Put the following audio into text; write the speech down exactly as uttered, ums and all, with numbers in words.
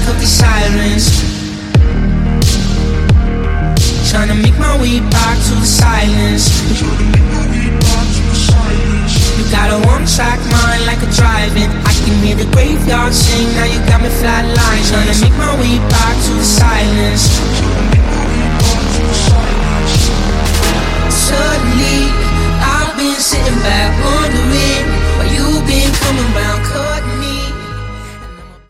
of the sirens. Trying to make my way back to the silence. You got a one-track mind like a drive-in. I can hear the graveyard sing, now you got me flatline. Trying to make my way back to the silence.